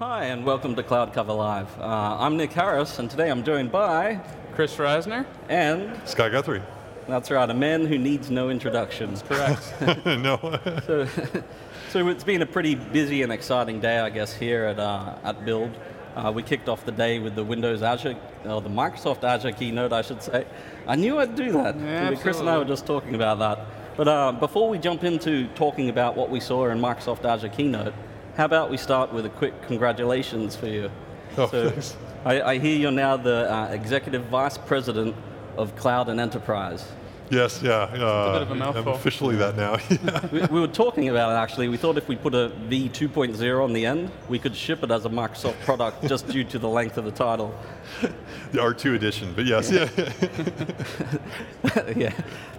Hi, and welcome to Cloud Cover Live. I'm Nick Harris, and today I'm joined by... Chris Reisner. And... Scott Guthrie. That's right, a man who needs no introduction. Correct. No. So it's been a pretty busy and exciting day, I guess, here at Build. We kicked off the day with the Windows Azure, or the Microsoft Azure keynote, I should say. I knew I'd do that. Yeah, Chris and I were just talking about that. But before we jump into talking about what we saw in Microsoft Azure keynote, how about we start with a quick congratulations for you. Oh, so thanks. I hear you're now the Executive Vice President of Cloud and Enterprise. Yes, yeah. a bit of a mouthful. I'm officially that now. We were talking about it, actually. We thought if we put a V2.0 on the end, we could ship it as a Microsoft product just due to the length of the title. The R2 edition, but yes, yeah. Yeah.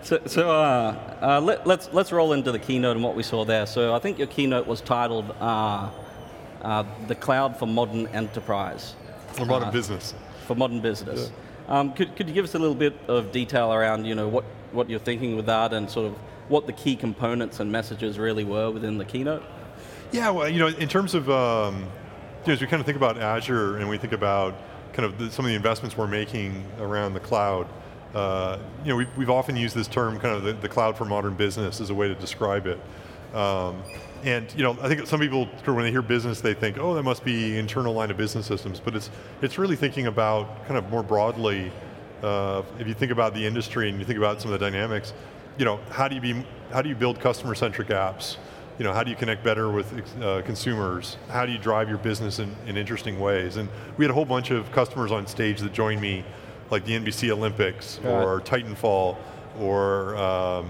So let's roll into the keynote and what we saw there. So I think your keynote was titled "The Cloud for Modern Enterprise." For modern business. For modern business. Yeah. Could you give us a little bit of detail around, what you're thinking with that, and sort of what the key components and messages really were within the keynote? Yeah, well, in terms of, as we kind of think about Azure and we think about kind of some of the investments we're making around the cloud, we've often used this term, kind of the cloud for modern business, as a way to describe it. And I think some people, when they hear business, they think, oh, that must be internal line of business systems. But it's really thinking about kind of more broadly. If you think about the industry and you think about some of the dynamics, how do you build customer-centric apps? How do you connect better with consumers? How do you drive your business in interesting ways? And we had a whole bunch of customers on stage that joined me, like the NBC Olympics, or Titanfall, or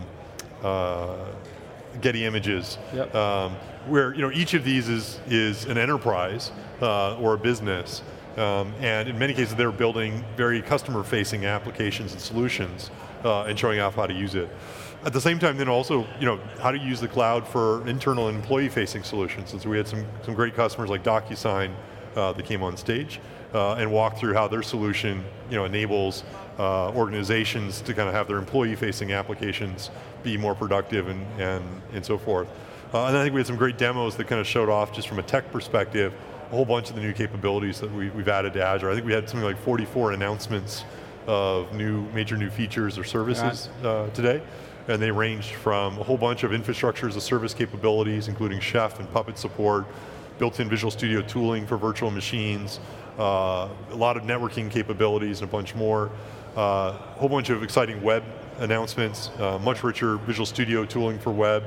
Getty Images, where each of these is an enterprise or a business, and in many cases they're building very customer-facing applications and solutions and showing off how to use it. At the same time, then also, how to use the cloud for internal and employee-facing solutions. And so we had some great customers like DocuSign that came on stage and walked through how their solution enables organizations to kind of have their employee-facing applications be more productive and so forth. And I think we had some great demos that kind of showed off, just from a tech perspective, a whole bunch of the new capabilities that we've added to Azure. I think we had something like 44 announcements of major new features or services today. And they ranged from a whole bunch of infrastructure as a service capabilities, including Chef and Puppet support, built-in Visual Studio tooling for virtual machines, a lot of networking capabilities and a bunch more, a whole bunch of exciting web announcements, much richer Visual Studio tooling for web.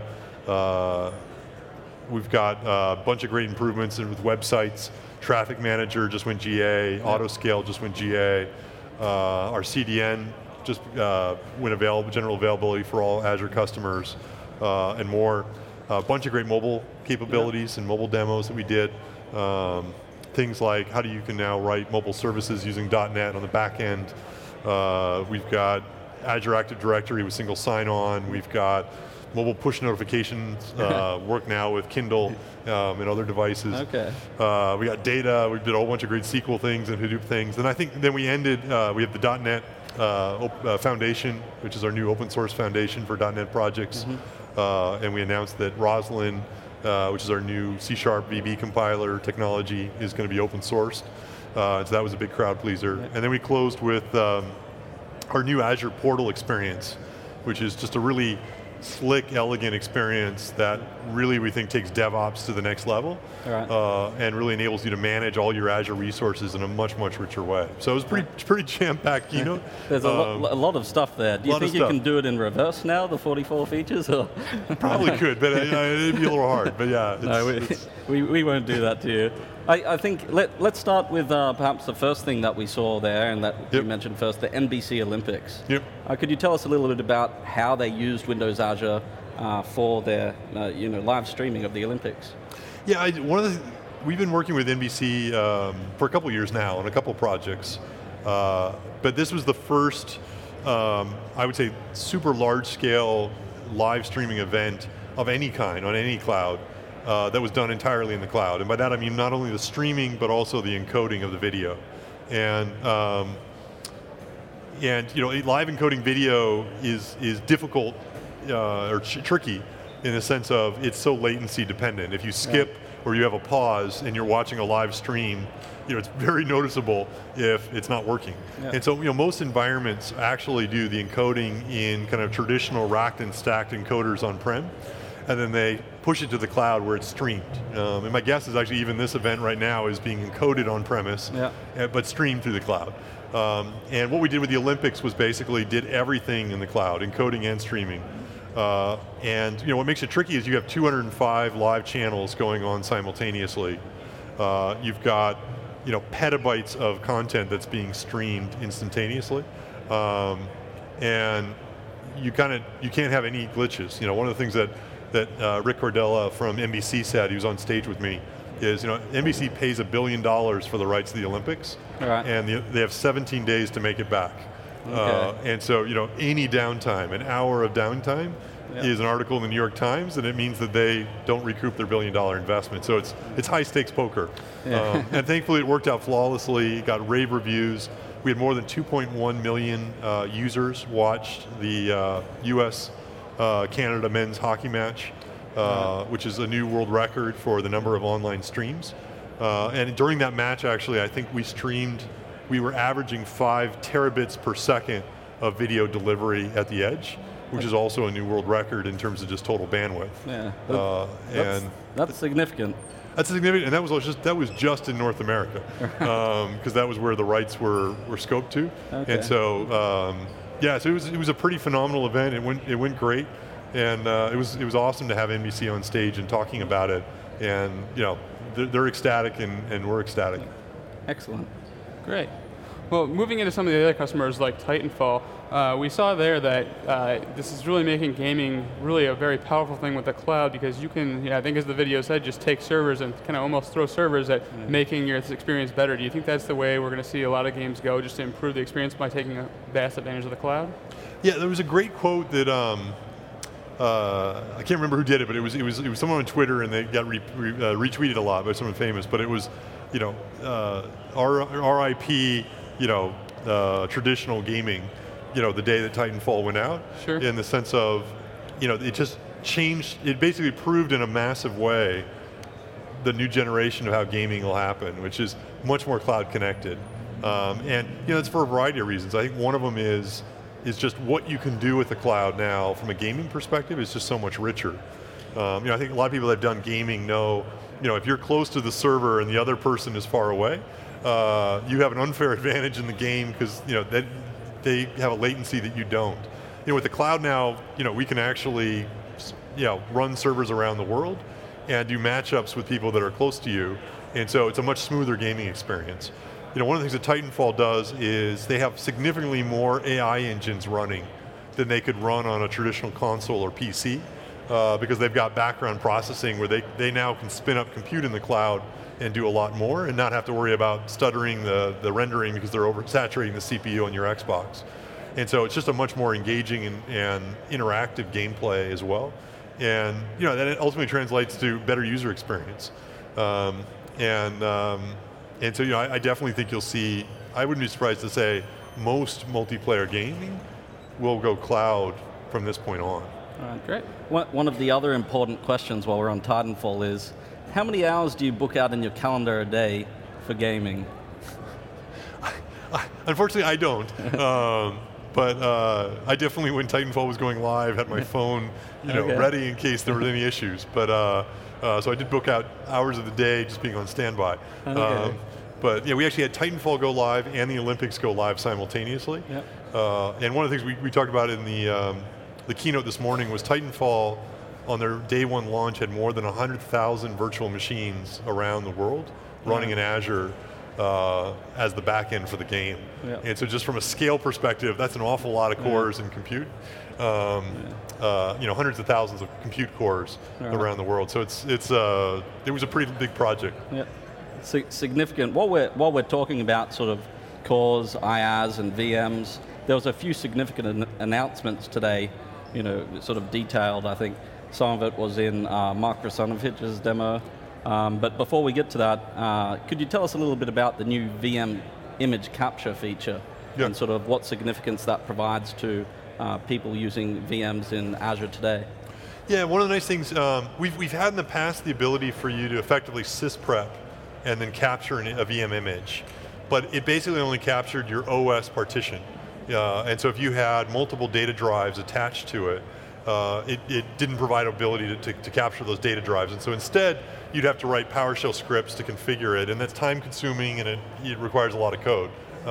We've got a bunch of great improvements with websites. Traffic Manager just went GA, Autoscale just went GA, our CDN just went general availability for all Azure customers, and more. A bunch of great mobile capabilities and mobile demos that we did. Things like how you can now write mobile services using .NET on the back end. We've got Azure Active Directory with single sign-on. We've got mobile push notifications work now with Kindle and other devices. Okay. We got data. We did a whole bunch of great SQL things and Hadoop things. And I think then we ended, we have the .NET Foundation, which is our new open source foundation for .NET projects. And we announced that Roslyn, which is our new C# VB compiler technology, is going to be open sourced. So that was a big crowd pleaser. And then we closed with our new Azure Portal experience, which is just a really slick, elegant experience that really we think takes DevOps to the next level, and really enables you to manage all your Azure resources in a much, much richer way. So it was pretty jam-packed keynote. There's a lot of stuff there. Do you think you can do it in reverse now, the 44 features? Or? Probably could, but it'd be a little hard. But yeah, we won't do that to you. I think let's start with perhaps the first thing that we saw there, and that you mentioned first, the NBC Olympics. Could you tell us a little bit about how they used Windows Azure for their live streaming of the Olympics? Yeah, we've been working with NBC for a couple years now on a couple projects, but this was the first, I would say, super large-scale live streaming event of any kind on any cloud. That was done entirely in the cloud. And by that I mean not only the streaming, but also the encoding of the video. And live encoding video is difficult or tricky in the sense of it's so latency dependent. If you skip where you have a pause and you're watching a live stream, it's very noticeable if it's not working. Yeah. And so, most environments actually do the encoding in kind of traditional racked and stacked encoders on-prem, and then they push it to the cloud where it's streamed. And my guess is actually even this event right now is being encoded on-premise, but streamed through the cloud. And what we did with the Olympics was basically did everything in the cloud, encoding and streaming. And what makes it tricky is you have 205 live channels going on simultaneously. You've got petabytes of content that's being streamed instantaneously, and you can't have any glitches. One of the things that Rick Cordella from NBC said, he was on stage with me, is NBC pays $1 billion for the rights to the Olympics, and they have 17 days to make it back. Okay. And so any downtime, an hour of downtime, is an article in the New York Times, and it means that they don't recoup their $1 billion investment. So it's high stakes poker. Yeah. And thankfully it worked out flawlessly, got rave reviews. We had more than 2.1 million users watched the US-Canada men's hockey match, which is a new world record for the number of online streams. And during that match, actually, I think we were averaging 5 terabits per second of video delivery at the edge, which is also a new world record in terms of just total bandwidth. Yeah, that's significant. That's significant, and that was just in North America, because that was where the rights were scoped to. Okay. And so, so it was a pretty phenomenal event. It went great, and it was awesome to have NBC on stage and talking about it. And they're ecstatic, and we're ecstatic. Excellent. Great. Well, moving into some of the other customers like Titanfall, we saw there that this is really making gaming really a very powerful thing with the cloud, because you can, I think as the video said, just take servers and kind of almost throw servers at making your experience better. Do you think that's the way we're going to see a lot of games go, just to improve the experience by taking a vast advantage of the cloud? Yeah, there was a great quote that I can't remember who did it, but it was someone on Twitter, and they got retweeted a lot by someone famous. But it was, RIP, traditional gaming, the day that Titanfall went out. Sure. In the sense of, it just changed. It basically proved in a massive way the new generation of how gaming will happen, which is much more cloud connected. And it's for a variety of reasons. I think one of them is just what you can do with the cloud now from a gaming perspective is just so much richer. I think a lot of people that have done gaming know, if you're close to the server and the other person is far away, you have an unfair advantage in the game because they have a latency that you don't. With the cloud now, we can actually run servers around the world and do matchups with people that are close to you, and so it's a much smoother gaming experience. One of the things that Titanfall does is they have significantly more AI engines running than they could run on a traditional console or PC, because they've got background processing where they now can spin up compute in the cloud and do a lot more and not have to worry about stuttering the rendering because they're oversaturating the CPU on your Xbox. And so it's just a much more engaging and interactive gameplay as well. And that ultimately translates to better user experience. And so I definitely think you'll see, I wouldn't be surprised to say most multiplayer gaming will go cloud from this point on. All right, great. One of the other important questions while we're on Titanfall is, how many hours do you book out in your calendar a day for gaming? Unfortunately, I don't. But I definitely, when Titanfall was going live, had my phone ready in case there were any issues. But so I did book out hours of the day just being on standby. Okay. But we actually had Titanfall go live and the Olympics go live simultaneously. Yep. And one of the things we talked about in the keynote this morning was Titanfall, on their day one launch, had more than 100,000 virtual machines around the world running in Azure as the back end for the game. Yeah. And so just from a scale perspective, that's an awful lot of cores and compute. Hundreds of thousands of compute cores around the world. So it was a pretty big project. Yeah. Significant. While we're talking about sort of cores, IaaS, and VMs, there was a few significant announcements today, sort of detailed, I think. Some of it was in Mark Krasanovich's demo. But before we get to that, could you tell us a little bit about the new VM image capture feature and sort of what significance that provides to people using VMs in Azure today? Yeah, one of the nice things, we've had in the past the ability for you to effectively sysprep and then capture a VM image. But it basically only captured your OS partition. And so if you had multiple data drives attached to it, it didn't provide ability to capture those data drives. And so instead, you'd have to write PowerShell scripts to configure it, and that's time consuming and it requires a lot of code.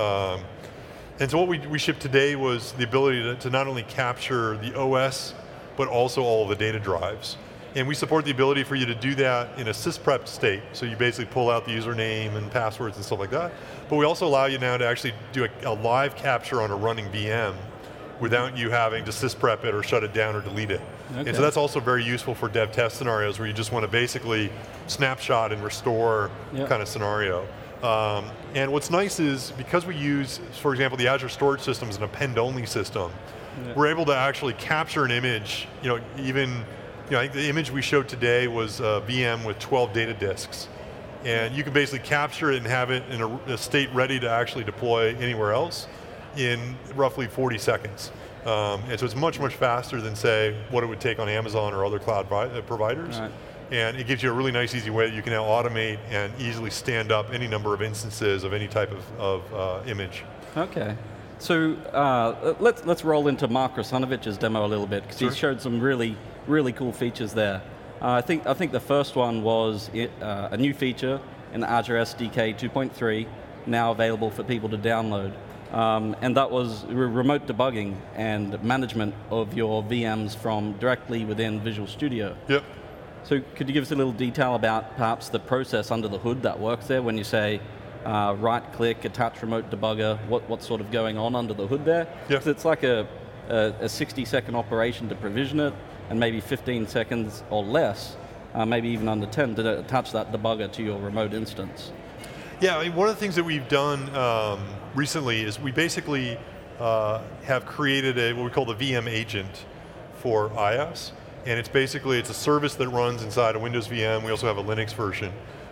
And so what we shipped today was the ability to not only capture the OS, but also all of the data drives. And we support the ability for you to do that in a sysprep state. So you basically pull out the username and passwords and stuff like that. But we also allow you now to actually do a live capture on a running VM without you having to sysprep it or shut it down or delete it. Okay. And so that's also very useful for dev test scenarios where you just want to basically snapshot and restore kind of scenario. And what's nice is because we use, for example, the Azure Storage System as an append-only system, we're able to actually capture an image, even I think the image we showed today was a VM with 12 data disks. And you can basically capture it and have it in a state ready to actually deploy anywhere else in roughly 40 seconds. And so it's much, much faster than, say, what it would take on Amazon or other cloud providers. Right. And it gives you a really nice, easy way that you can now automate and easily stand up any number of instances of any type of image. Okay. So let's roll into Mark Rusanovich's demo a little bit, because he showed some really cool features there. I think the first one was a new feature in Azure SDK 2.3, now available for people to download. And that was remote debugging and management of your VMs from directly within Visual Studio. Yep. So could you give us a little detail about perhaps the process under the hood that works there when you say right-click, attach remote debugger, what's sort of going on under the hood there? Because it's like a 60-second operation to provision it, and maybe 15 seconds or less, maybe even under 10, to attach that debugger to your remote instance. Yeah, I mean, one of the things that we've done recently is we basically have created what we call the VM agent for IaaS. And it's a service that runs inside a Windows VM. We also have a Linux version.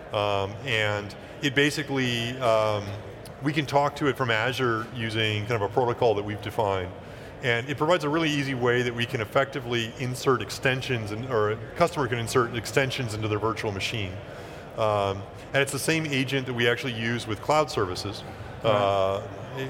And it basically, we can talk to it from Azure using kind of a protocol that we've defined. And it provides a really easy way that we can effectively insert extensions, or a customer can insert extensions into their virtual machine. And it's the same agent that we actually use with cloud services from our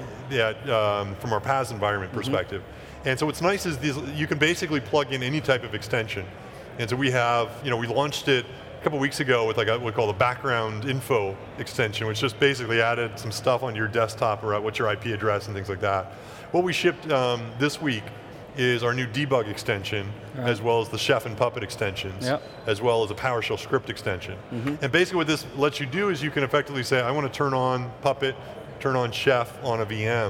PaaS environment perspective. And so what's nice is you can basically plug in any type of extension. And so we have, we launched it a couple weeks ago with what we call the background info extension, which just basically added some stuff on your desktop or what's your IP address and things like that. What we shipped this week is our new debug extension, as well as the Chef and Puppet extensions, as well as a PowerShell script extension. And basically what this lets you do is you can effectively say, I want to turn on Puppet, turn on Chef on a VM,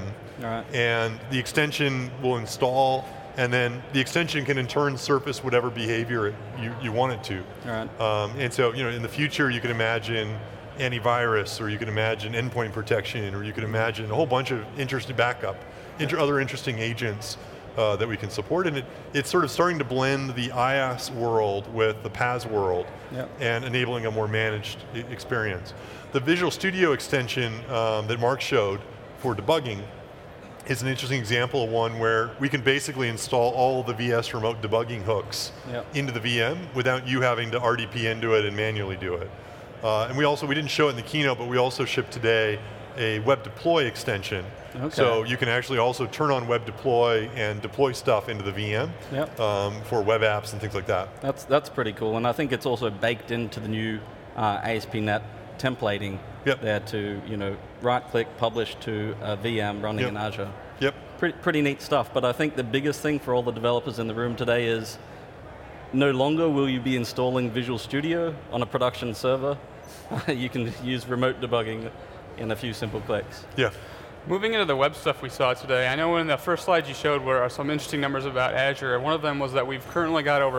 and the extension will install, and then the extension can in turn surface whatever behavior you want it to. And so, in the future you can imagine antivirus, or you can imagine endpoint protection, or you can imagine a whole bunch of interesting backup, other interesting agents that we can support, and it's sort of starting to blend the IaaS world with the PaaS world, and enabling a more managed experience. The Visual Studio extension that Mark showed for debugging is an interesting example of one where we can basically install all of the VS remote debugging hooks into the VM without you having to RDP into it and manually do it. And we didn't show it in the keynote, but we also shipped today a web deploy extension. So you can actually also turn on web deploy and deploy stuff into the VM for web apps and things like that. That's pretty cool, and I think it's also baked into the new ASP.NET templating there to right-click, publish to a VM running in Azure. Pretty neat stuff, but I think the biggest thing for all the developers in the room today is no longer will you be installing Visual Studio on a production server. You can use remote debugging in a few simple clicks. Moving into the web stuff we saw today, I know in the first slides you showed were some interesting numbers about Azure. One of them was that we've currently got over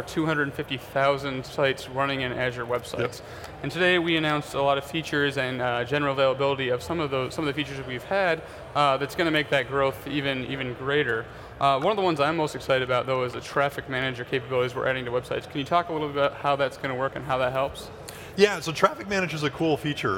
250,000 sites running in Azure websites. And today we announced a lot of features and general availability of some of the features that we've had that's going to make that growth even greater. One of the ones I'm most excited about, though, is the traffic manager capabilities we're adding to websites. Can you talk a little bit about how that's going to work and how that helps? Yeah, so traffic manager is a cool feature.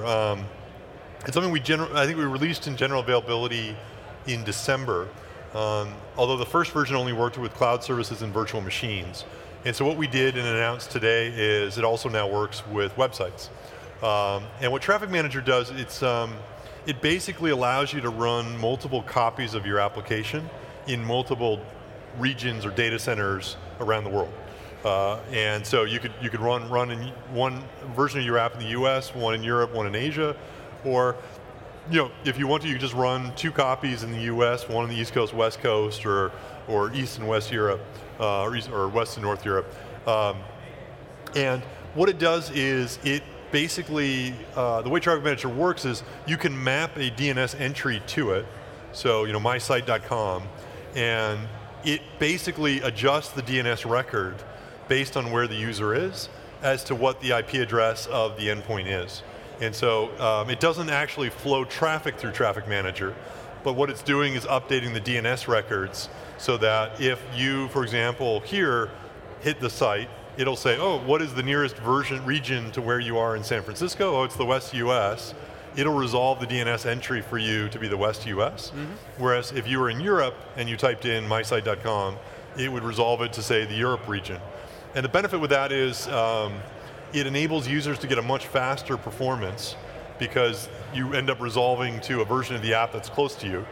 It's something I think we released in general availability in December, although the first version only worked with cloud services and virtual machines. And so what we did and announced today is it also now works with websites. And what Traffic Manager does, it basically allows you to run multiple copies of your application in multiple regions or data centers around the world. And so you could run in one version of your app in the US, one in Europe, one in Asia, or if you want to, you can just run 2 copies in the US, one on the East Coast, West Coast, or East and West Europe, or West and North Europe. And what it does is it basically, the way Traffic Manager works is you can map a DNS entry to it, so mysite.com, and it basically adjusts the DNS record based on where the user is as to what the IP address of the endpoint is. And so it doesn't actually flow traffic through Traffic Manager, but what it's doing is updating the DNS records so that if you, for example, here hit the site, it'll say, oh, what is the nearest region to where you are in San Francisco? Oh, it's the West US. It'll resolve the DNS entry for you to be the West US. Whereas if you were in Europe and you typed in mysite.com, it would resolve it to say the Europe region. And the benefit with that is it enables users to get a much faster performance because you end up resolving to a version of the app that's close to you.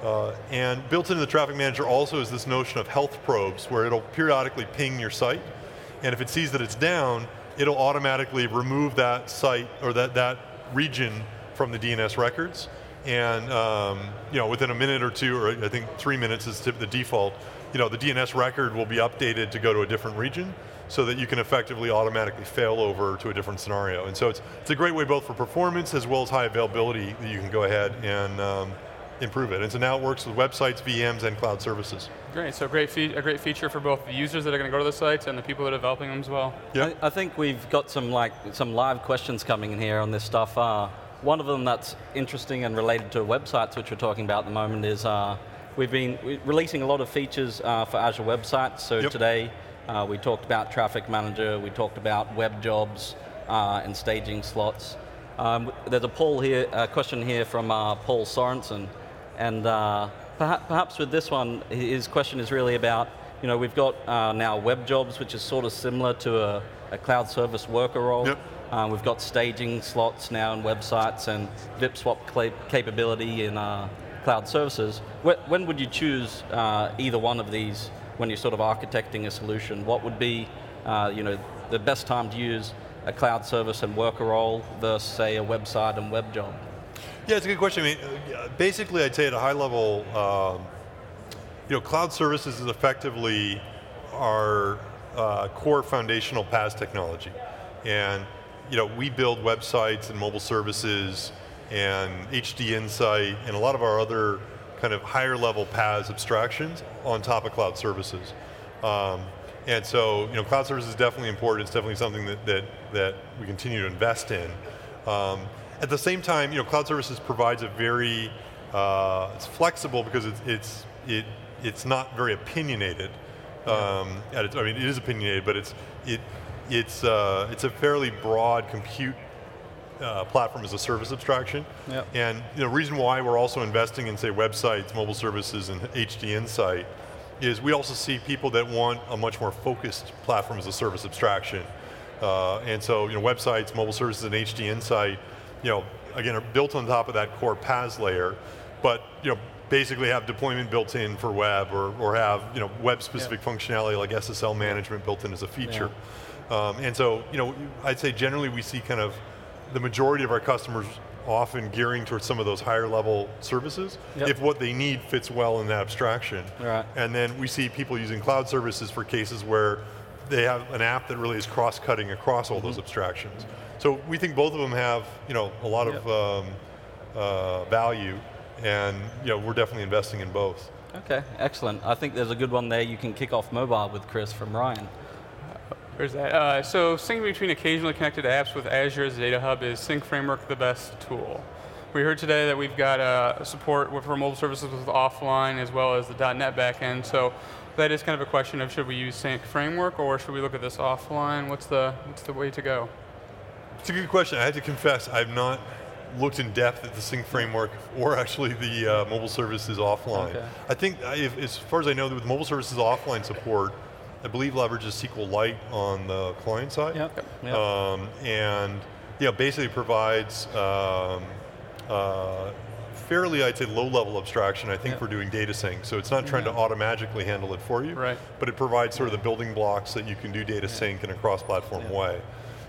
And built into the Traffic Manager also is this notion of health probes where it'll periodically ping your site, and if it sees that it's down, it'll automatically remove that site or that region from the DNS records. And within a minute or two, or I think 3 minutes is the default, the DNS record will be updated to go to a different region so that you can effectively automatically fail over to a different scenario. And so it's a great way both for performance as well as high availability that you can go ahead and improve it. And so now it works with websites, VMs, and cloud services. Great, so a great feature for both the users that are going to go to the sites and the people that are developing them as well. Yeah. I think we've got some live questions coming in here on this stuff. One of them that's interesting and related to websites, which we're talking about at the moment, is we've been releasing a lot of features for Azure websites. So today we talked about Traffic Manager, we talked about web jobs and staging slots. There's a question here from Paul Sorensen, and perhaps with this one, his question is really about, we've got now web jobs, which is sort of similar to a cloud service worker role. Yep. We've got staging slots now in websites and VIP swap capability in cloud services. When would you choose either one of these when you're sort of architecting a solution? What would be the best time to use a cloud service and worker role versus, say, a website and web job? Yeah, it's a good question. I mean, basically, I'd say at a high level, cloud services is effectively our core foundational PaaS technology. And we build websites and mobile services and HD Insight and a lot of our other kind of higher level PaaS abstractions on top of cloud services. And so, cloud services is definitely important. It's definitely something that we continue to invest in. At the same time, cloud services provides a very, it's flexible because it's not very opinionated. It is opinionated, but it's a fairly broad compute platform as a service abstraction. Yep. And the reason why we're also investing in, say, websites, mobile services, and HD Insight is we also see people that want a much more focused platform as a service abstraction. And so, websites, mobile services, and HD Insight, again, are built on top of that core PaaS layer, but basically have deployment built in for web, or have web-specific functionality like SSL management built in as a feature. And so, I'd say generally we see kind of the majority of our customers often gearing towards some of those higher level services if what they need fits well in that abstraction. Right. And then we see people using cloud services for cases where they have an app that really is cross-cutting across all those abstractions. So we think both of them have a lot of value, and we're definitely investing in both. Okay, excellent. I think there's a good one there. You can kick off mobile with Chris from Ryan. Where's that? So syncing between occasionally connected apps with Azure as a data hub, is Sync Framework the best tool? We heard today that we've got support for mobile services with offline as well as the .NET backend. So that is kind of a question of, should we use Sync Framework or should we look at this offline? What's the way to go? It's a good question. I have to confess, I've not looked in depth at the Sync Framework or actually the mobile services offline. Okay. I think, as far as I know, with mobile services offline support, I believe leverages SQLite on the client side. Yep. And basically provides fairly, I'd say, low-level abstraction, I think, for doing data sync. So it's not trying to automatically handle it for you, but it provides sort of the building blocks that you can do data sync in a cross-platform way.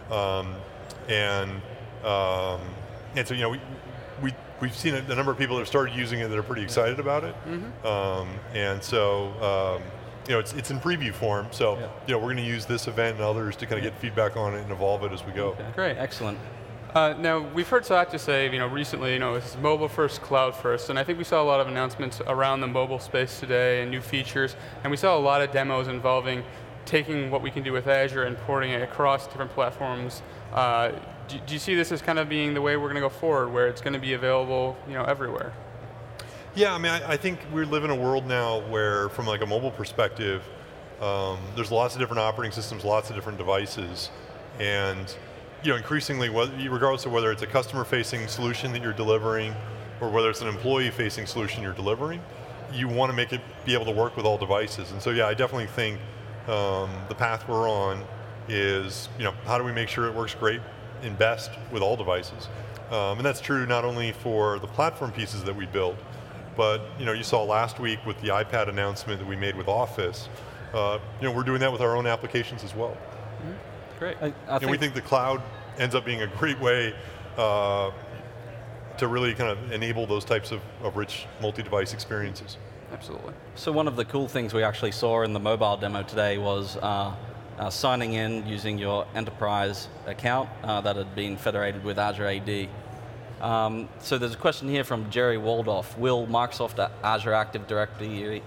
And so, we've seen a number of people that have started using it that are pretty excited about it. And so, it's in preview form. So, we're going to use this event and others to kind of get feedback on it and evolve it as we go. Okay. Great, excellent. Now, we've heard Satya say, recently, it's mobile first, cloud first, and I think we saw a lot of announcements around the mobile space today and new features, and we saw a lot of demos involving taking what we can do with Azure and porting it across different platforms. Do you see this as kind of being the way we're going to go forward, where it's going to be available, everywhere? Yeah, I mean, I think we live in a world now where, from like a mobile perspective, there's lots of different operating systems, lots of different devices, and increasingly, regardless of whether it's a customer-facing solution that you're delivering or whether it's an employee-facing solution you're delivering, you want to make it be able to work with all devices. And so, I definitely think the path we're on is, how do we make sure it works great and best with all devices? And that's true not only for the platform pieces that we build, but you saw last week with the iPad announcement that we made with Office. We're doing that with our own applications as well. Great. We think the cloud ends up being a great way to really kind of enable those types of rich multi-device experiences. Absolutely. So one of the cool things we actually saw in the mobile demo today was signing in using your enterprise account that had been federated with Azure AD. So there's a question here from Jerry Waldorf. Will Microsoft Azure Active Directory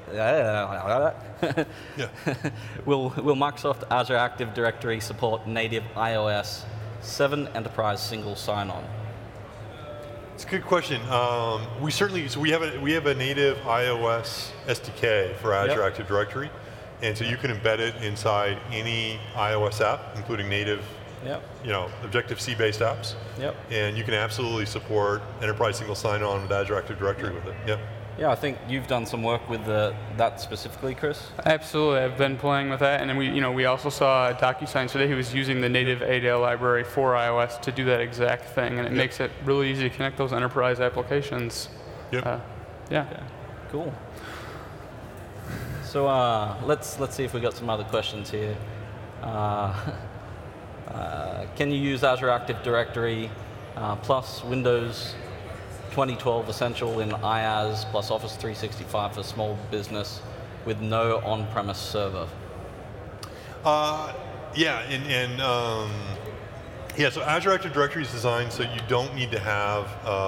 will Microsoft Azure Active Directory support native iOS 7 enterprise single sign-on? It's a good question. We have a native iOS SDK for Azure Active Directory, and so you can embed it inside any iOS app, including native. Objective-C based apps. And you can absolutely support enterprise single sign-on with Azure Active Directory with it. Yeah, I think you've done some work with that specifically, Chris. Absolutely, I've been playing with that, and then we also saw DocuSign today who was using the native ADL library for iOS to do that exact thing, and it makes it really easy to connect those enterprise applications. Cool. So let's see if we got some other questions here. Can you use Azure Active Directory plus Windows 2012 Essential in IaaS plus Office 365 for small business with no on-premise server? So Azure Active Directory is designed so you don't need to have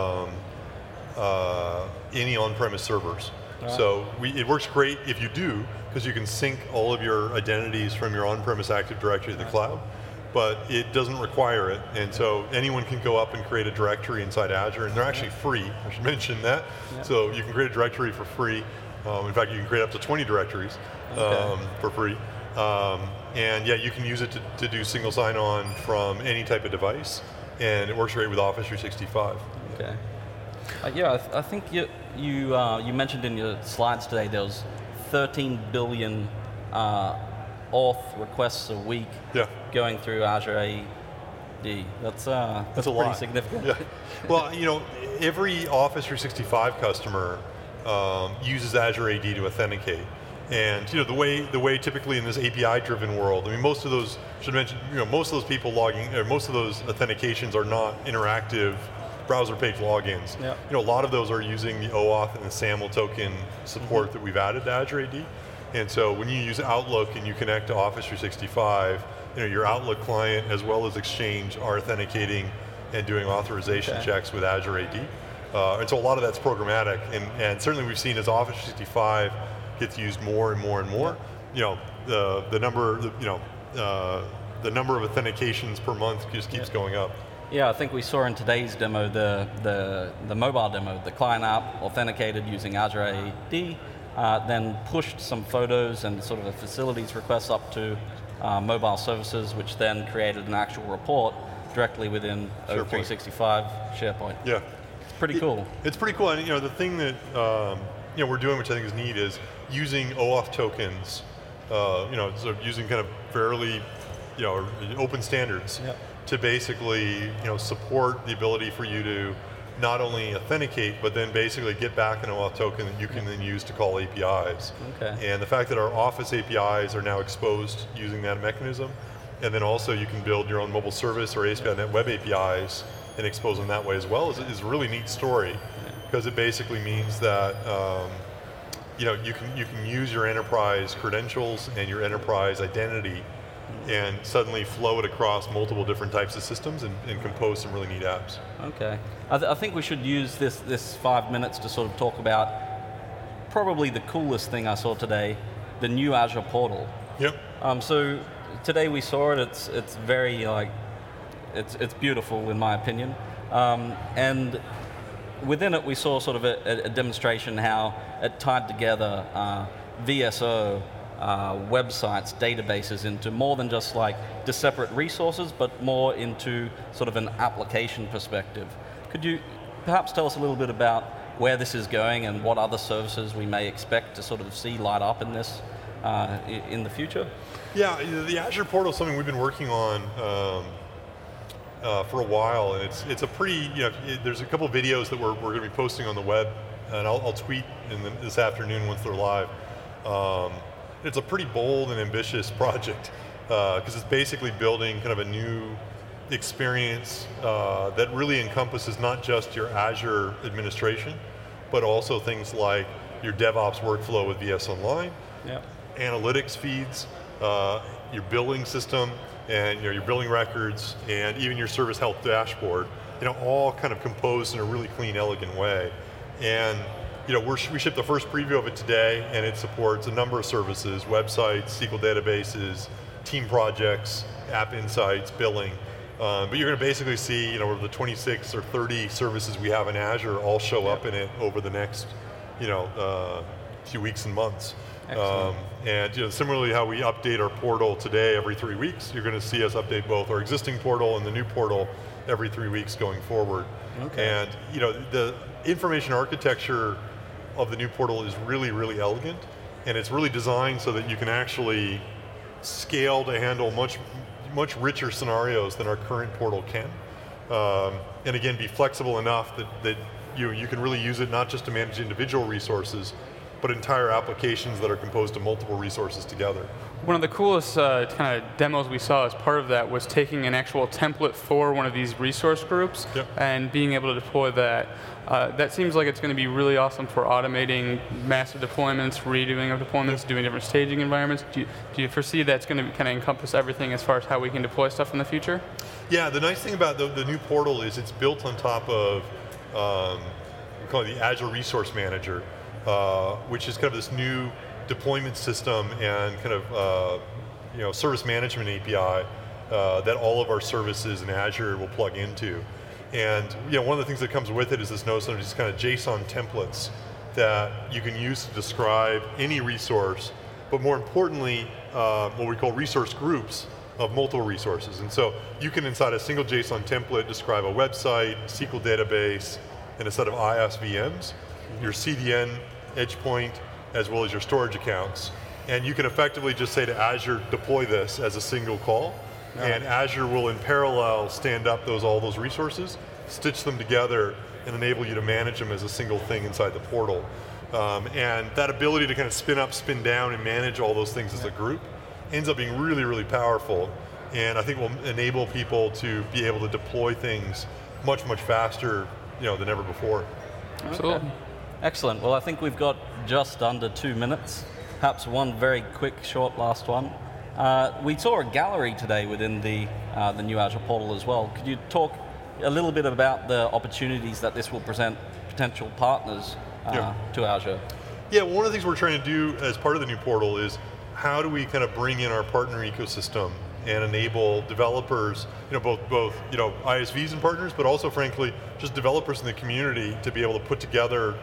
any on-premise servers. So it works great if you do, because you can sync all of your identities from your on-premise Active Directory to the cloud. But it doesn't require it, and so anyone can go up and create a directory inside Azure, and they're actually free. I should mention that. So you can create a directory for free. In fact, you can create up to 20 directories for free. And you can use it to do single sign-on from any type of device, and it works great with Office 365. Okay. I think you mentioned in your slides today there was 13 billion auth requests a week going through Azure AD. That's a pretty lot. Significant. Well, every Office 365 customer uses Azure AD to authenticate. And the way typically in this API-driven world, I mean, most of those people logging, or most of those authentications are not interactive browser page logins. A lot of those are using the OAuth and the SAML token support that we've added to Azure AD. And so when you use Outlook and you connect to Office 365, your Outlook client as well as Exchange are authenticating and doing authorization checks with Azure AD. And so a lot of that's programmatic, and certainly we've seen as Office 365 gets used more and more and more, the number of authentications per month just keeps going up. Yeah, I think we saw in today's demo, the mobile demo, the client app authenticated using Azure AD, then pushed some photos and sort of a facilities request up to mobile services, which then created an actual report directly within O365 SharePoint. Yeah. It's pretty cool. It's pretty cool, and the thing that we're doing, which I think is neat, is using OAuth tokens sort of using kind of fairly, open standards to basically, support the ability for you to not only authenticate, but then basically get back an OAuth token that you can then use to call APIs. Okay. And the fact that our Office APIs are now exposed using that mechanism, and then also you can build your own mobile service or ASP.NET Web APIs and expose them that way as well is a really neat story, because it basically means that you can use your enterprise credentials and your enterprise identity and suddenly flow it across multiple different types of systems and compose some really neat apps. Okay. I think we should use this 5 minutes to sort of talk about probably the coolest thing I saw today, the new Azure portal. Yep. So today we saw it. It's very it's beautiful in my opinion, and within it we saw sort of a demonstration how it tied together VSO. Websites, databases into more than just separate resources, but more into sort of an application perspective. Could you perhaps tell us a little bit about where this is going and what other services we may expect to sort of see light up in this in the future? Yeah, the Azure portal is something we've been working on for a while, and it's a pretty, there's a couple of videos that we're going to be posting on the web, and I'll tweet this afternoon once they're live. It's a pretty bold and ambitious project because it's basically building kind of a new experience that really encompasses not just your Azure administration, but also things like your DevOps workflow with VS Online, analytics feeds, your billing system, and your billing records, and even your service health dashboard. All kind of composed in a really clean, elegant way. And we shipped the first preview of it today, and it supports a number of services: websites, SQL databases, team projects, app insights, billing. But you're going to basically see, the 26 or 30 services we have in Azure all show up in it over the next, few weeks and months. And similarly, how we update our portal today every 3 weeks, you're going to see us update both our existing portal and the new portal every 3 weeks going forward. Okay. And the information architecture of the new portal is really, really elegant, and it's really designed so that you can actually scale to handle much richer scenarios than our current portal can. And again, be flexible enough that you can really use it not just to manage individual resources, but entire applications that are composed of multiple resources together. One of the coolest kind of demos we saw as part of that was taking an actual template for one of these resource groups and being able to deploy that. That seems like it's going to be really awesome for automating massive deployments, redoing of deployments, doing different staging environments. Do you foresee that's going to kind of encompass everything as far as how we can deploy stuff in the future? Yeah, the nice thing about the new portal is it's built on top of, we call it the Azure Resource Manager, which is kind of this new deployment system and kind of service management API that all of our services in Azure will plug into. And one of the things that comes with it is this notion of these kind of JSON templates that you can use to describe any resource, but more importantly, what we call resource groups of multiple resources. And so you can, inside a single JSON template, describe a website, SQL database, and a set of IaaS VMs, your CDN, Edgepoint, as well as your storage accounts. And you can effectively just say to Azure, deploy this as a single call, and Azure will in parallel stand up all those resources, stitch them together, and enable you to manage them as a single thing inside the portal. And that ability to kind of spin up, spin down, and manage all those things as a group ends up being really, really powerful, and I think will enable people to be able to deploy things much, much faster than ever before. Absolutely. Okay. Excellent. Well, I think we've got just under 2 minutes. Perhaps one very quick, short last one. We saw a gallery today within the new Azure portal as well. Could you talk a little bit about the opportunities that this will present potential partners to Azure? Yeah, well, one of the things we're trying to do as part of the new portal is how do we kind of bring in our partner ecosystem and enable developers, both ISVs and partners, but also, frankly, just developers in the community to be able to put together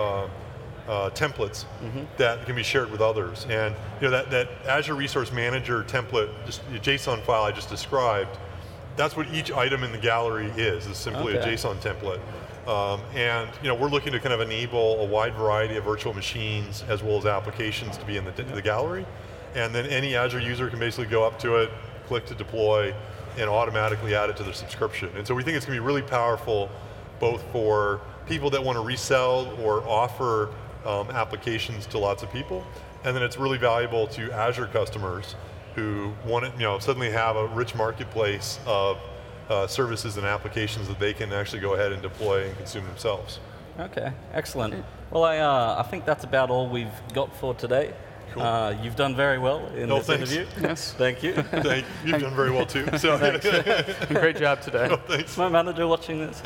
templates that can be shared with others. And that Azure Resource Manager template, just the JSON file I just described, that's what each item in the gallery is simply a JSON template. And we're looking to kind of enable a wide variety of virtual machines as well as applications to be in the gallery. and then any Azure user can basically go up to it, click to deploy, and automatically add it to their subscription. And so we think it's going to be really powerful both for people that want to resell or offer applications to lots of people, and then it's really valuable to Azure customers who want to suddenly have a rich marketplace of services and applications that they can actually go ahead and deploy and consume themselves. Okay, excellent. Well, I think that's about all we've got for today. Cool. You've done very well in this interview. Yes. Thank you. You've done very well too. So. Great job today. Oh, thanks. My manager watching this.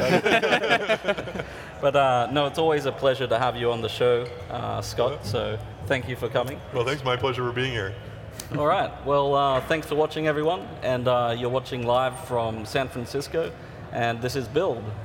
But no, it's always a pleasure to have you on the show, Scott, so thank you for coming. Well, thanks. My pleasure for being here. All right. Well, thanks for watching, everyone. And you're watching live from San Francisco. And this is Build.